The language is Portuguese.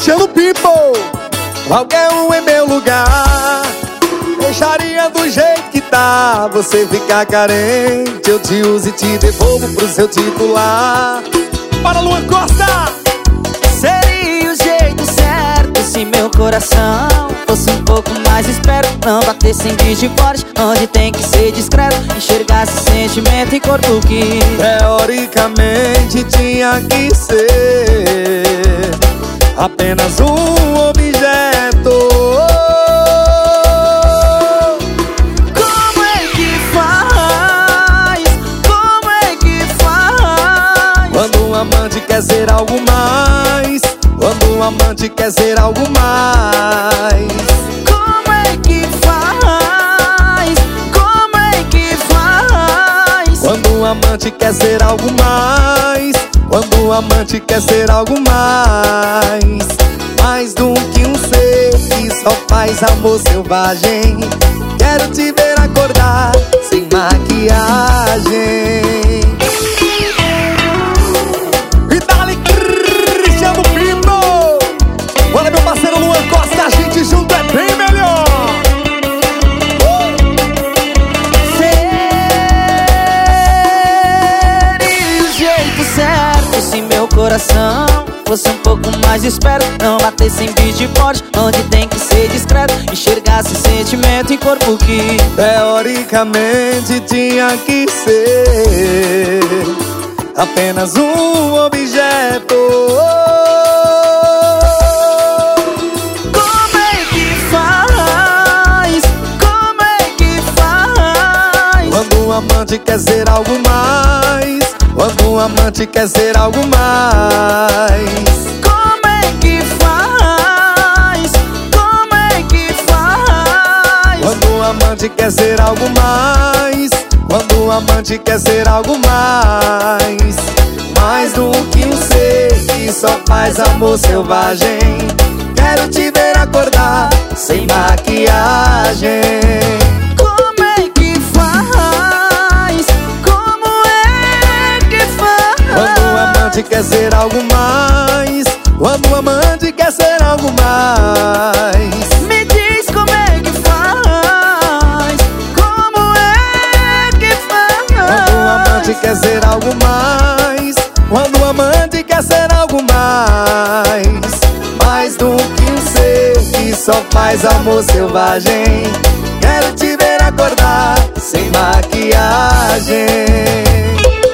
Cristiano People. Qualquer um em meu lugar deixaria do jeito que tá. Você ficar carente, eu te uso e te devolvo pro seu titular. Para Luan Costa! Seria o jeito certo se meu coração fosse um pouco mais esperto. Não bater sem vídeo forte, onde tem que ser discreto. Enxergasse sentimento e corpo que teoricamente tinha que ser apenas um objeto. Como é que faz? Como é que faz? Quando um amante quer ser algo mais, quando um amante quer ser algo mais. Como é que faz? Como é que faz? Quando um amante quer ser algo mais, quando um amante quer ser algo mais. Mais do que um ser que só faz amor selvagem. Quero te ver acordar sem maquiagem. E dali Cristiano People. Olha meu parceiro Luan Costa, a gente junto é bem melhor. Seria o jeito certo se meu coração fosse um pouco mais esperto. Não bater sem vídeo forte, onde tem que ser discreto. Enxergasse sentimento e corpo que Teoricamente tinha que ser apenas um objeto. Como é que faz? Como é que faz? Quando um amante quer ser algo mais, quando um amante quer ser algo mais. Como é que faz? Como é que faz? Quando um amante quer ser algo mais, quando um amante quer ser algo mais. Mais do que um ser que só faz amor selvagem. Quero te ver acordar sem maquiagem. Como é que faz? Como é que faz? Quando um amante quer ser algo mais, quando um amante quer ser algo mais. Me diz como é que faz? Como é que faz? Quando um amante quer ser algo mais, quando um amante quer ser algo mais. Mais do que um ser que só faz amor selvagem. Quero te ver acordar sem maquiagem.